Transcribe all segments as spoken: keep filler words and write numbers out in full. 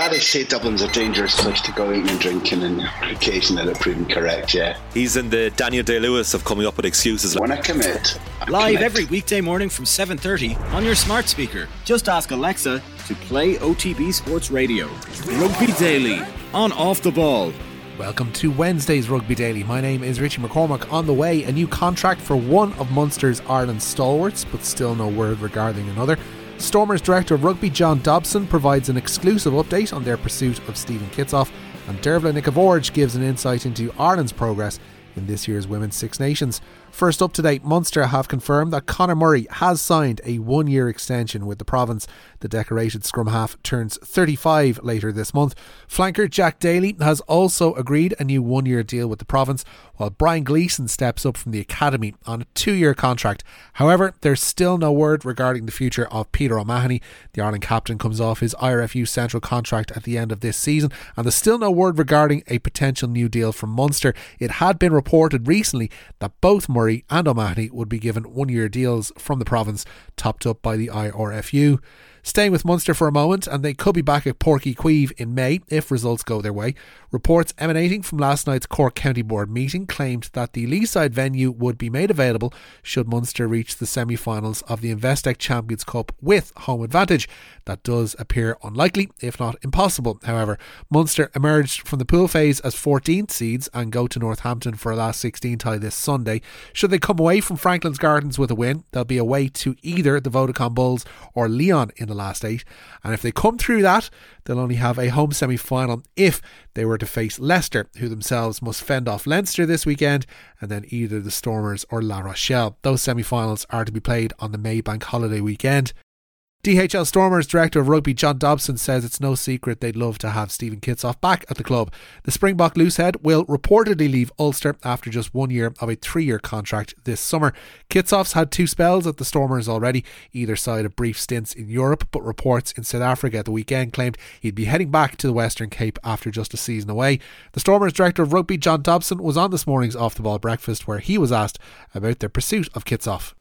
Yeah, they say Dublin's a dangerous place to go eating and drinking, and occasionally they're proven correct, yeah. He's in the Daniel Day-Lewis of coming up with excuses. When I commit, I Live commit. every weekday morning from seven thirty on your smart speaker. Just ask Alexa to play O T B Sports Radio. Rugby Daily on Off the Ball. Welcome to Wednesday's Rugby Daily. My name is Richie McCormack. On the way, a new contract for one of Munster's Ireland stalwarts, but still no word regarding another. Stormers Director of Rugby John Dobson provides an exclusive update on their pursuit of Stephen Kitsoff, and Dervla Nicovorge gives an insight into Ireland's progress in this year's Women's Six Nations. First up to date, Munster have confirmed that Conor Murray has signed a one-year extension with the province. The decorated scrum half turns thirty-five later this month. Flanker Jack Daly has also agreed a new one-year deal with the province, while Brian Gleeson steps up from the academy on a two-year contract. However, there's still no word regarding the future of Peter O'Mahony. The Ireland captain comes off his I R F U Central contract at the end of this season, and there's still no word regarding a potential new deal from Munster. It had been reported recently that both Murray and O'Mahony would be given one-year deals from the province, topped up by the I R F U. Staying with Munster for a moment, and they could be back at Porky Queeve in May if results go their way. Reports emanating from last night's Cork County Board meeting claimed that the Leeside venue would be made available should Munster reach the semi-finals of the Investec Champions Cup with home advantage. That does appear unlikely, if not impossible. However, Munster emerged from the pool phase as fourteenth seeds and go to Northampton for a last sixteen tie this Sunday. Should they come away from Franklin's Gardens with a win, they'll be away to either the Vodacom Bulls or Leon in the last eight, and if they come through that, they'll only have a home semi-final if they were to face Leicester, who themselves must fend off Leinster this weekend, and then either the Stormers or La Rochelle. Those semi-finals are to be played on the May bank holiday weekend. D H L Stormers Director of Rugby John Dobson says it's no secret they'd love to have Stephen Kitsoff back at the club. The Springbok loosehead will reportedly leave Ulster after just one year of a three-year contract this summer. Kitsoff's had two spells at the Stormers already, either side of brief stints in Europe, but reports in South Africa at the weekend claimed he'd be heading back to the Western Cape after just a season away. The Stormers Director of Rugby John Dobson was on this morning's Off the Ball breakfast, where he was asked about their pursuit of Kitsoff.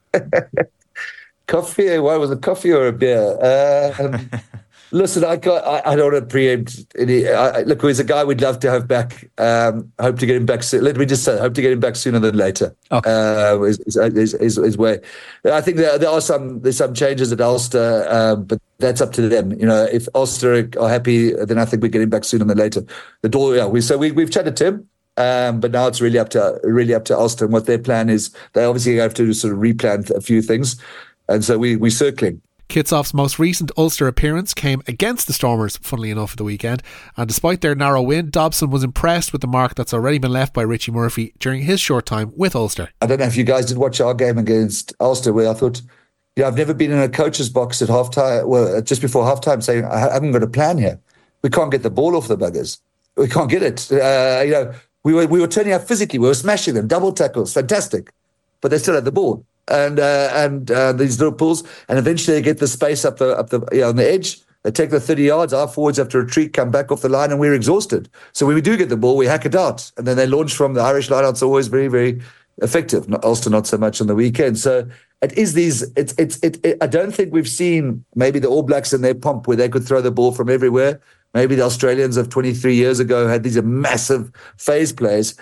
Coffee? Why was it coffee or a beer? Uh, um, listen, I, got, I I don't want to preempt any. I, look, he's a guy we'd love to have back. Um, hope to get him back soon. Let me just say, hope to get him back sooner than later. Okay. Uh, is, is, is, is way. I think there, there are some there's some changes at Ulster, um, but that's up to them. You know, if Ulster are happy, then I think we get him back sooner than later. The door, yeah. We so we we've chatted to him. Um, but now it's really up to really up to Ulster and what their plan is. They obviously have to sort of replan a few things. And so we, we're circling. Kitsoff's most recent Ulster appearance came against the Stormers, funnily enough, at the weekend. And despite their narrow win, Dobson was impressed with the mark that's already been left by Richie Murphy during his short time with Ulster. I don't know if you guys did watch our game against Ulster, where I thought, yeah, I've never been in a coach's box at halftime, well, just before halftime, saying, I haven't got a plan here. We can't get the ball off the buggers. We can't get it. Uh, you know, we were we were turning out physically. We were smashing them, double tackles, fantastic. But they still had the ball. And uh, and uh, these little pulls, and eventually they get the space up the up the you know, on the edge. They take the thirty yards. Our forwards have to retreat, come back off the line, and we're exhausted. So when we do get the ball, we hack it out, and then they launch from the Irish line. It's always very very effective. Not, Ulster not so much on the weekend. So it is these. It's it's it, it. I don't think we've seen maybe the All Blacks in their pomp where they could throw the ball from everywhere. Maybe the Australians of twenty-three years ago had these massive phase plays.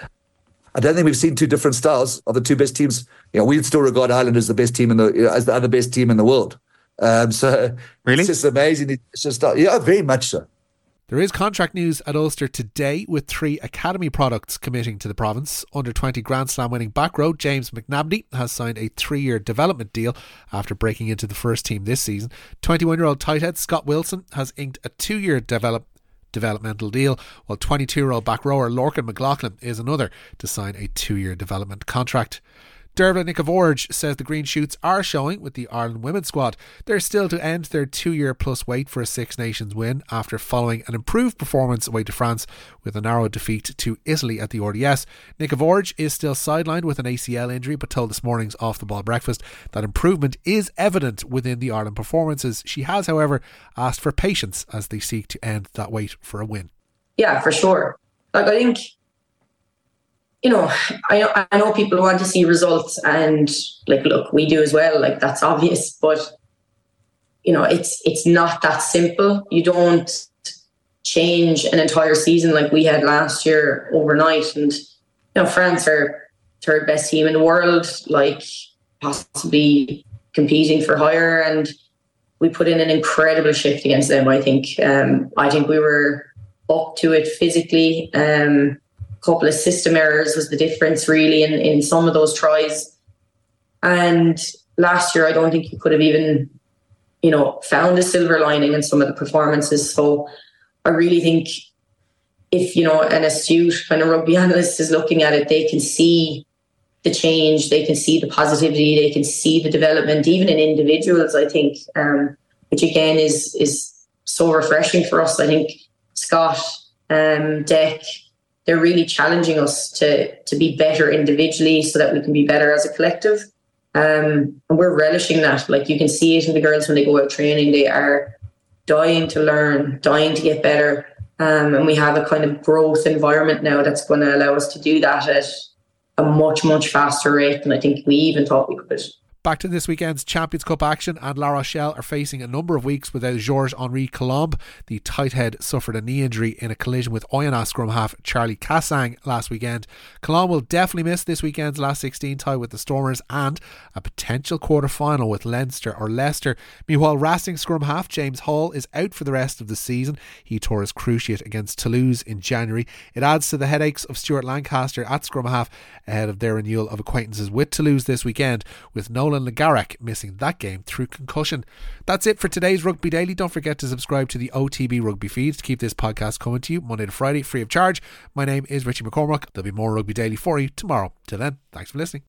I don't think we've seen two different styles of the two best teams. You know, we'd still regard Ireland as the best team in the you know, as the other best team in the world. Um, so really, it's just amazing. It's just yeah, very much so. There is contract news at Ulster today, with three academy products committing to the province. Under twenty Grand Slam winning back row James McNabney has signed a three-year development deal after breaking into the first team this season. twenty-one-year-old tight head Scott Wilson has inked a two-year develop. developmental deal, while twenty-two-year-old back rower Lorcan McLaughlin is another to sign a two-year development contract. Dervla Nicovorge says the green shoots are showing with the Ireland women's squad. They're still to end their two-year plus wait for a Six Nations win after following an improved performance away to France with a narrow defeat to Italy at the R D S. Nicovorge is still sidelined with an A C L injury, but told this morning's Off the Ball breakfast that improvement is evident within the Ireland performances. She has, however, asked for patience as they seek to end that wait for a win. Yeah, for sure. Like, I think, you know, I, I know people want to see results, and like, look, we do as well. Like, that's obvious, but you know, it's it's not that simple. You don't change an entire season like we had last year overnight. And, you know, France are third best team in the world, like possibly competing for higher. And we put in an incredible shift against them, I think. Um, I think we were up to it physically. Um, a couple of system errors was the difference really in, in some of those tries. And last year, I don't think you could have even, you know, found a silver lining in some of the performances. So I really think if, you know, an astute kind of rugby analyst is looking at it, they can see the change, they can see the positivity, they can see the development, even in individuals, I think, um, which again is is so refreshing for us. I think Scott, um, Deck, they're really challenging us to to be better individually so that we can be better as a collective. Um, and we're relishing that. Like, you can see it in the girls when they go out training. They are dying to learn, dying to get better. Um, and we have a kind of growth environment now that's going to allow us to do that at a much, much faster rate than I think we even thought we could. Back to this weekend's Champions Cup action, and La Rochelle are facing a number of weeks without Georges-Henri Colombe. The tight head suffered a knee injury in a collision with Oyonnax scrum half Charlie Cassang last weekend. Colombe will definitely miss this weekend's last sixteen tie with the Stormers and a potential quarter-final with Leinster or Leicester. Meanwhile, Racing scrum half James Hall is out for the rest of the season. He tore his cruciate against Toulouse in January. It adds to the headaches of Stuart Lancaster at scrum half ahead of their renewal of acquaintances with Toulouse this weekend, with Nolan Legarrec missing that game through concussion. That's it for today's Rugby Daily. Don't forget to subscribe to the O T B Rugby feed to keep this podcast coming to you Monday to Friday free of charge. My name is Richie McCormack. There'll be more Rugby Daily for you tomorrow. Till then, thanks for listening.